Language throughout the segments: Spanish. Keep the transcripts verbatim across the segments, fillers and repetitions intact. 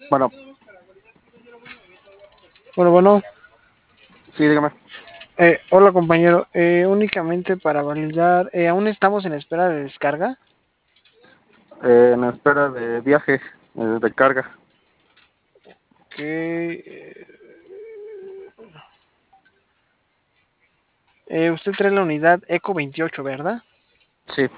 Bueno, Bueno, bueno, sí, dígame. eh, hola compañero, eh, únicamente para validar, eh, aún estamos en espera de descarga. Eh, en espera de viaje, eh, de carga. Que eh, usted trae la unidad Eco veintiocho, ¿verdad? Sí,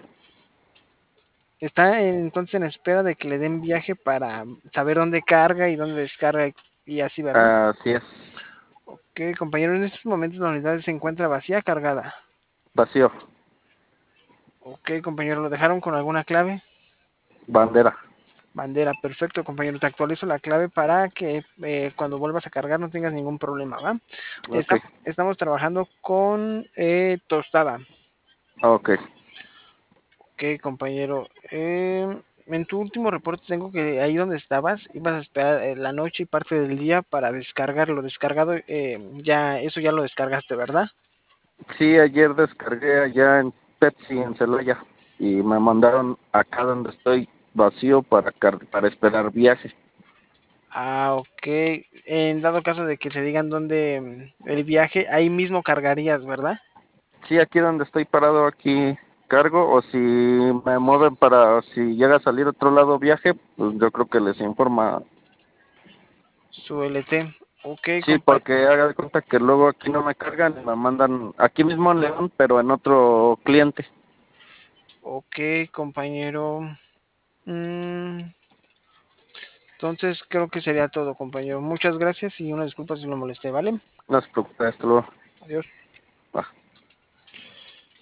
Está en- entonces en espera de que le den viaje para saber dónde carga y dónde descarga y así, ¿verdad? así es. Ok, compañero, en estos momentos la unidad se encuentra vacía, cargada. Vacío, Ok, compañero, ¿lo dejaron con alguna clave? bandera. Bandera, perfecto, compañero. Te actualizo la clave para que eh, cuando vuelvas a cargar no tengas ningún problema, ¿va? Ok, Está- estamos trabajando con eh, tostada. ok. Ok, compañero. Eh, en tu último reporte tengo que ahí donde estabas, ibas a esperar eh, la noche y parte del día para descargar lo descargado. Eh, ya, eso ya lo descargaste, ¿verdad? Sí, ayer descargué allá en Pepsi, en Celaya, y me mandaron acá donde estoy vacío para, car- para esperar viaje. Ah, ok. En dado caso de que te digan dónde mm, el viaje, ahí mismo cargarías, ¿verdad? Sí, aquí donde estoy parado, aquí cargo, o si me mueven para, si llega a salir otro lado viaje, pues yo creo que les informa. Su L T. Ok, Sí, compa. porque haga de cuenta que luego aquí no me cargan y me mandan aquí mismo en León, pero en otro cliente. Ok, compañero. Mm, entonces creo que sería todo, compañero. Muchas gracias y una disculpa si lo molesté, ¿vale? No se preocupe, hasta luego. Adiós.